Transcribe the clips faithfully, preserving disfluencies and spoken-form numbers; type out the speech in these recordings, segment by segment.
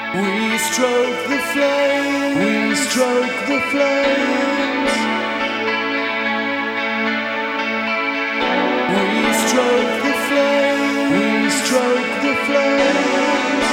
We stroke the flames, we stroke the flames. We stroke the flames, we stroke the flames.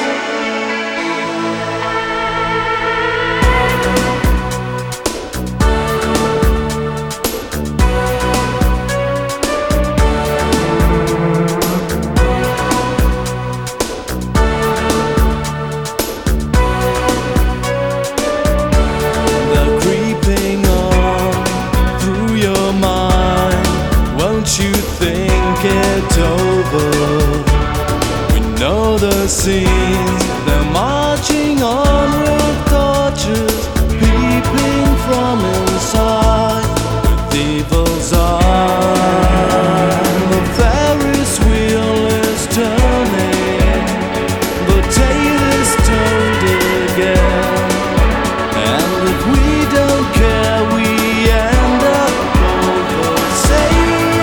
You think it over. We know the scenes, they're marching on with torches, peeping from inside with evil's eye. The Ferris wheel is turning, the tale is told again, and if we don't care, we end up over. Say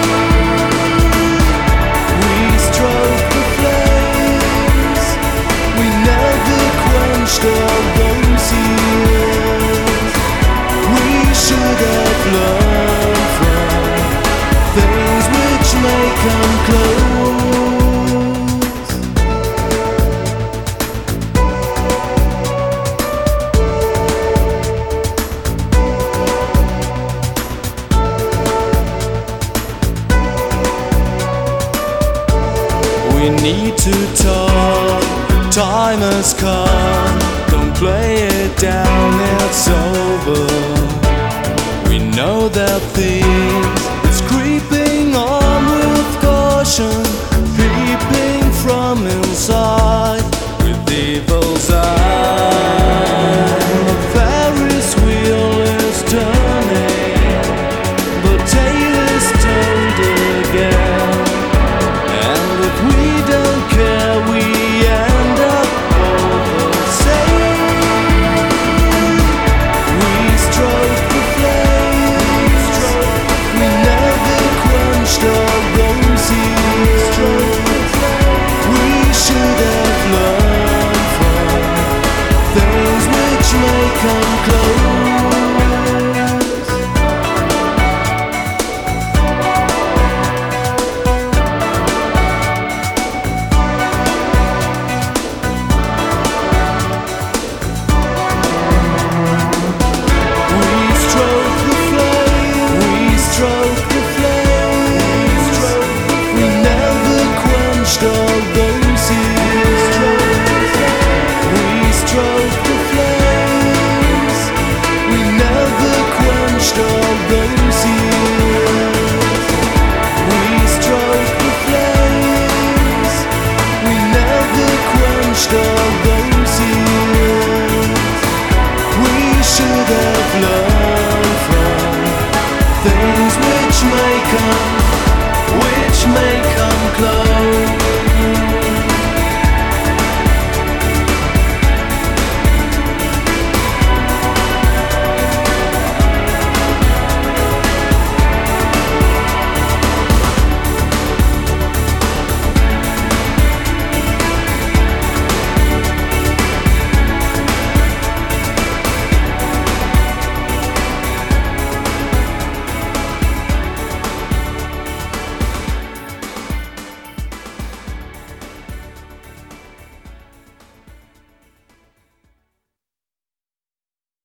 of those years, we should have learned from things which may come close. We need to talk, time has come. Don't play it down, it's over. We know that things is creeping on with caution, peeping from inside with evil